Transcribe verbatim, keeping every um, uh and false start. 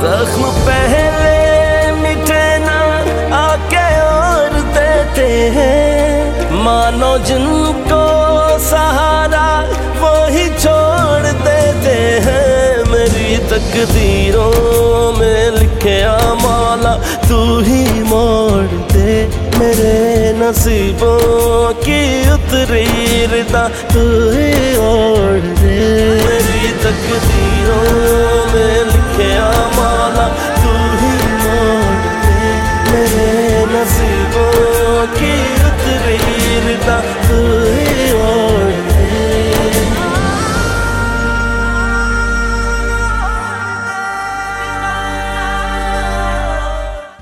जख्म पहले मिटे ना आके और देते हैं, मानो जिनको सहारा वो ही छोड़ देते हैं। मेरी तकदीरों में लिखे मौला तू ही मोड़ दे, मेरे नसीबों की उतरी रिदा तू